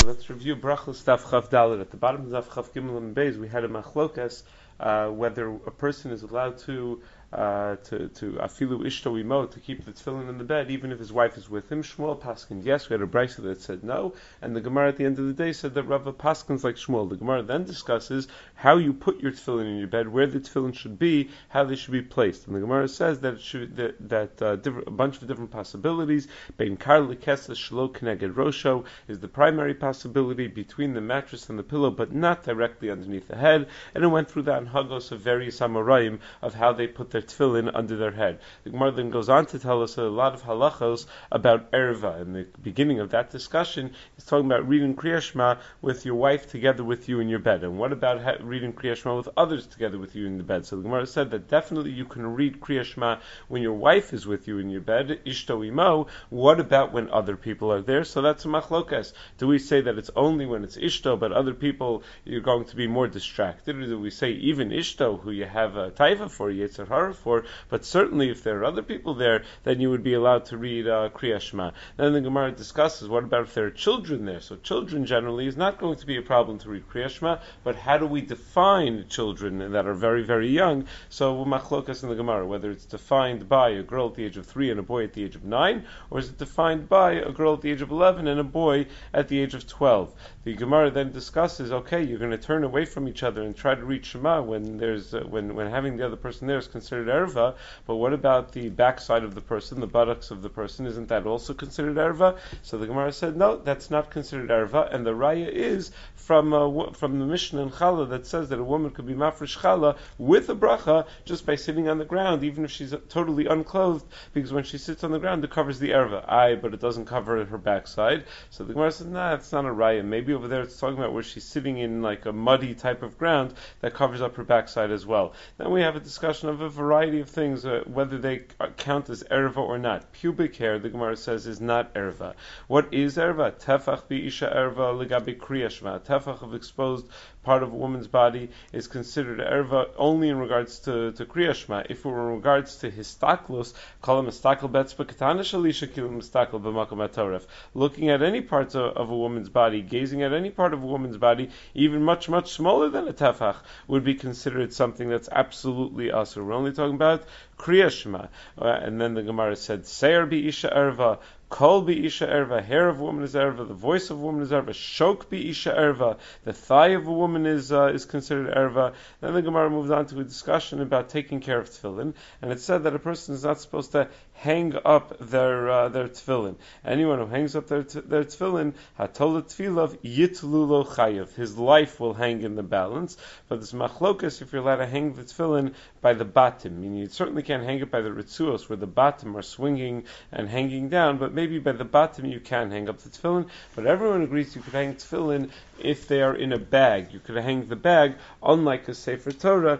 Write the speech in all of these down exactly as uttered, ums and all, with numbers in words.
let's review Brachos Daf Chav Dalet. At the bottom of Daf Chav Gimel and Beis, we had a machlokas uh, whether a person is allowed to uh, to to afilu ishto imo to keep the tefillin in the bed even if his wife is with him. Shmuel paskin yes. We had a brisa that said no, and the Gemara at the end of the day said that Rava paskins like Shmuel. The Gemara then discusses how you put your tefillin in your bed, where the tefillin should be, how they should be placed. And the Gemara says that it should that, that uh, different, a bunch of different possibilities. Bein kar lekesa shelo keneged rosho is the primary possibility, between the mattress and the pillow, but not directly underneath the head. And it went through that in hagos of various amoraim of how they put their tefillin under their head. The Gemara then goes on to tell us a lot of halachos about erva. In the beginning of that discussion, he's talking about reading Kriya Shema with your wife together with you in your bed. And what about ha- reading Kriya Shema with others together with you in the bed? So the Gemara said that definitely you can read Kriya Shema when your wife is with you in your bed, ishto imo. What about when other people are there? So that's a machlokas. Do we say that it's only when it's ishto, but other people you're going to be more distracted? Or do we say even ishto, who you have a taiva for, yetzer hara for, but certainly if there are other people there, then you would be allowed to read uh, Kriya Shema. Then the Gemara discusses, what about if there are children there? So children generally is not going to be a problem to read Kriya Shema, but how do we define children that are very, very young? So machlokas in the Gemara, whether it's defined by a girl at the age of three and a boy at the age of nine, or is it defined by a girl at the age of eleven and a boy at the age of twelve? The Gemara then discusses, okay, you're going to turn away from each other and try to read Shema when there's uh, when when having the other person there is considered erva, but what about the backside of the person, the buttocks of the person? Isn't that also considered erva? So the Gemara said, no, that's not considered erva, and the raya is from uh, from the Mishnah in Chala that says that a woman could be mafresh Chala with a bracha just by sitting on the ground, even if she's totally unclothed, because when she sits on the ground, it covers the erva. Aye, but it doesn't cover her backside. So the Gemara says, nah, it's not a raya. Maybe over there it's talking about where she's sitting in like a muddy type of ground that covers up her backside as well. Then we have a discussion of a variety of things, uh, whether they count as erva or not. Pubic hair, the Gemara says, is not erva. What is erva? Tefach bi isha erva legabi kriya shema. Tefach of exposed part of a woman's body is considered erva only in regards to, to kriya shema. If it were in regards to histaklus, kol mistakel betzba katana shalisha kil mistakel b'makom hatoref. Looking at any parts of, of a woman's body, gazing at any part of a woman's body, even much, much smaller than a tefach, would be considered something that's absolutely asur. We're only talking about kriya shema. Uh, and then the Gemara said, seir bi isha erva, kol bi isha erva, hair of a woman is erva, the voice of a woman is erva, shok bi isha erva, the thigh of a woman is uh, is considered erva. Then the Gemara moved on to a discussion about taking care of tefillin, and it said that a person is not supposed to hang up their uh, their tefillin. Anyone who hangs up their t- their tefillin, hatola tfilav yitlu lo chayav, his life will hang in the balance. But this machlokas, if you're allowed to hang the tefillin by the batim, meaning you certainly can't hang it by the ritzuos where the batim are swinging and hanging down, but maybe by the batim you can hang up the tefillin. But everyone agrees you could hang tefillin if they are in a bag. You could hang the bag, unlike a Sefer Torah,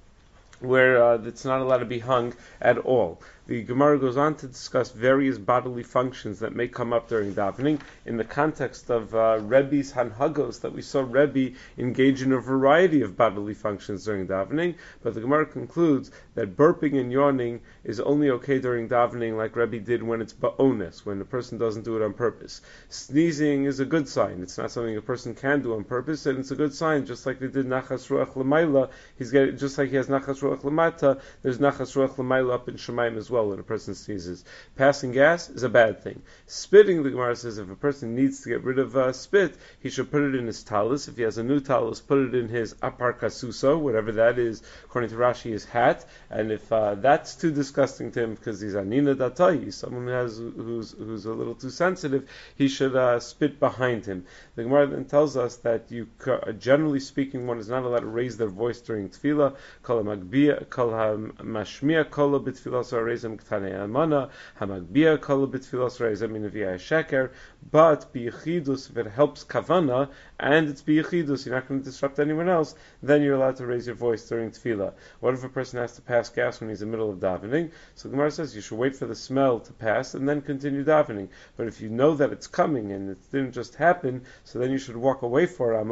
where uh, it's not allowed to be hung at all. The Gemara goes on to discuss various bodily functions that may come up during davening in the context of uh, Rebbe's hanhagos, that we saw Rebbe engage in a variety of bodily functions during davening. But the Gemara concludes that burping and yawning is only okay during davening, like Rebbe did when it's ba'ones, when a person doesn't do it on purpose. Sneezing is a good sign. It's not something a person can do on purpose, and it's a good sign, just like they did nachas ruach l'mayla. He's getting, just like he has nachas ruach l'mata, there's nachas ruach l'mayla up in Shemaim as well when a person sneezes. Passing gas is a bad thing. Spitting, the Gemara says, if a person needs to get rid of uh, spit, he should put it in his talus. If he has a new talus, put it in his apar kasuso, whatever that is, according to Rashi, his hat. And if uh, that's too disgusting to him because he's anina datai, someone who has who's who's a little too sensitive, he should uh, spit behind him. The Gemara then tells us that you, generally speaking, one is not allowed to raise their voice during tefillah. Kol ha'magbia, kol ha'mashmiya kol b'tefillah ha'reizem k'tanei amana, ha'magbia kol b'tefillah ha'reizem minaviyah sheker. But b'yechidus, if it helps kavana, and it's b'yechidus, you're not going to disrupt anyone else, then you're allowed to raise your voice during tefillah. What if a person has to pass gas when he's in the middle of davening? So the Gemara says you should wait for the smell to pass and then continue davening. But if you know that it's coming and it didn't just happen, so then you should walk away for Amos,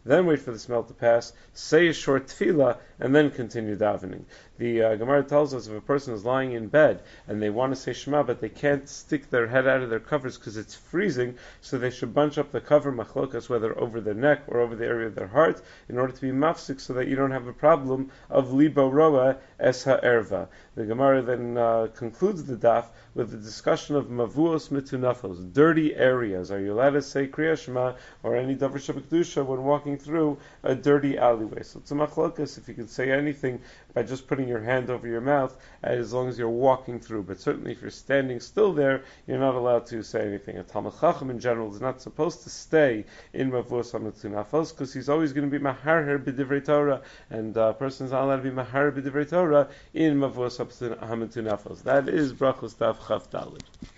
then wait for the smell to pass, say a short tefillah, and then continue davening. The uh, Gemara tells us if a person is lying in bed and they want to say Shema, but they can't stick their head out of their covers because it's freezing, so they should bunch up the cover, machlokas, whether over their neck or over the area of their heart, in order to be mafsik, so that you don't have a problem of libo roa es ha'erva. The Gemara then uh, concludes the daf with the discussion of mavuos mitunafos, dirty areas. Are you allowed to say Kriya Shema or any davar shabakdusha when walking through a dirty alleyway? So it's a machlokas if you can say anything by just putting your hand over your mouth, as long as you're walking through. But certainly if you're standing still there, you're not allowed to say anything. A Talmud Chacham in general is not supposed to stay in mavuos mitunafos because he's always going to be maharher b'divrei Torah, and a person is not allowed to be maharher b'divrei Torah in mavuos mitunafos. That is brachos daf chaf daled.